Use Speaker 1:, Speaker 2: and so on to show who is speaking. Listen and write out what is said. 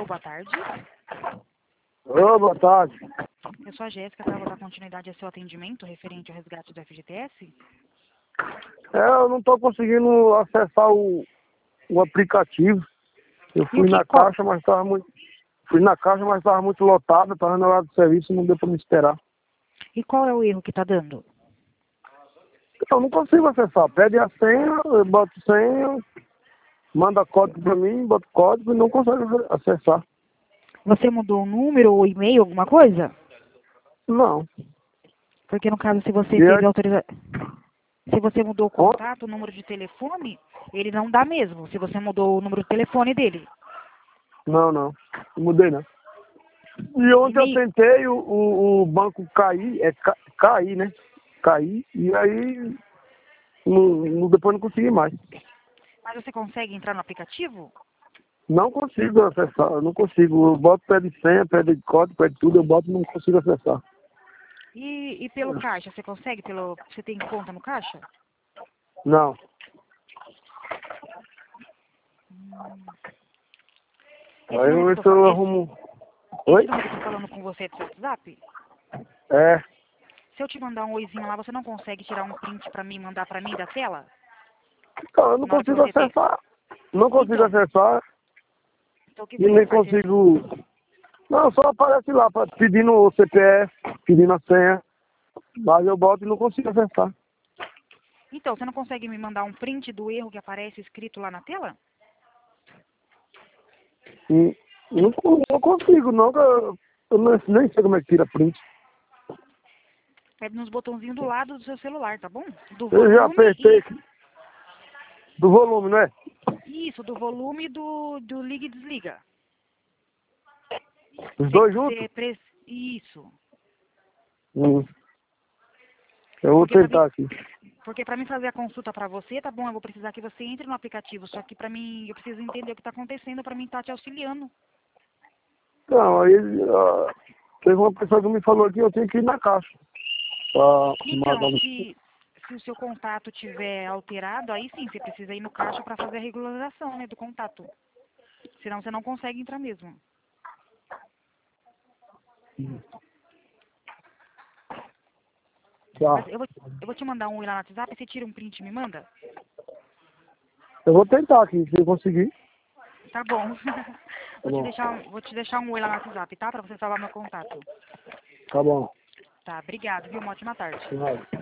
Speaker 1: boa tarde.
Speaker 2: Ô, boa tarde.
Speaker 1: Eu sou a Jéssica, para dar continuidade ao seu atendimento referente ao resgate do FGTS.
Speaker 2: Eu não estou conseguindo acessar o aplicativo. Eu fui na caixa, mas estava muito. Fui na caixa, mas estava muito lotado, estava na hora do serviço e não deu para me esperar.
Speaker 1: E qual é o erro que está dando?
Speaker 2: Eu não consigo acessar. Pede a senha, eu boto senha, manda código para mim, boto código e não consigo acessar.
Speaker 1: Você mudou o número ou e-mail, alguma coisa?
Speaker 2: Não.
Speaker 1: Porque no caso, se você teve autorização... Se você mudou o
Speaker 2: Ó,
Speaker 1: contato, o número de telefone, ele não dá mesmo, se você mudou o número de telefone dele.
Speaker 2: não mudei não. E ontem eu tentei o banco cair, cair, né? Cair, e aí depois não consegui mais.
Speaker 1: Mas você consegue entrar no aplicativo?
Speaker 2: Não consigo acessar, eu não consigo. Eu boto pede senha, pede código, pede tudo, eu boto e não consigo acessar.
Speaker 1: E pelo caixa, você consegue? Você tem conta no caixa?
Speaker 2: Não. Aí eu ver se eu arrumo. Oi?
Speaker 1: Esse número que eu tô falando com você é do seu WhatsApp?
Speaker 2: É.
Speaker 1: Se eu te mandar um oizinho lá, você não consegue tirar um print pra mim e mandar pra mim da tela?
Speaker 2: Não, eu não consigo acessar. Não consigo acessar.
Speaker 1: Então o que
Speaker 2: E nem consigo. Não, só aparece lá, pedindo o CPF, pedindo a senha. Mas eu boto e não consigo acessar.
Speaker 1: Então, você não consegue me mandar um print do erro que aparece escrito lá na tela?
Speaker 2: Não consigo, não, que eu nem sei como é que tira print.
Speaker 1: É nos botãozinhos do lado do seu celular, tá bom? Do
Speaker 2: Eu já
Speaker 1: volume
Speaker 2: apertei do volume, não é?
Speaker 1: Isso, do volume e do liga e desliga.
Speaker 2: Os dois juntos?
Speaker 1: Isso.
Speaker 2: Eu vou tentar aqui.
Speaker 1: Porque pra mim fazer a consulta pra você, tá bom, eu vou precisar que você entre no aplicativo. Só que pra mim, eu preciso entender o que tá acontecendo pra mim estar te auxiliando.
Speaker 2: Não, aí teve uma pessoa que me falou aqui, eu tenho que ir na caixa.
Speaker 1: Então, se o seu contato tiver alterado, aí sim, você precisa ir no caixa pra fazer a regularização, né, do contato. Senão você não consegue entrar mesmo. Mas eu vou te mandar um oi lá no WhatsApp, você tira um print e me manda?
Speaker 2: Eu vou tentar aqui, se eu conseguir.
Speaker 1: Tá bom. Vou te deixar um oi lá no WhatsApp, tá? Pra você salvar meu contato.
Speaker 2: Tá bom.
Speaker 1: Tá, obrigado, viu? Uma ótima tarde.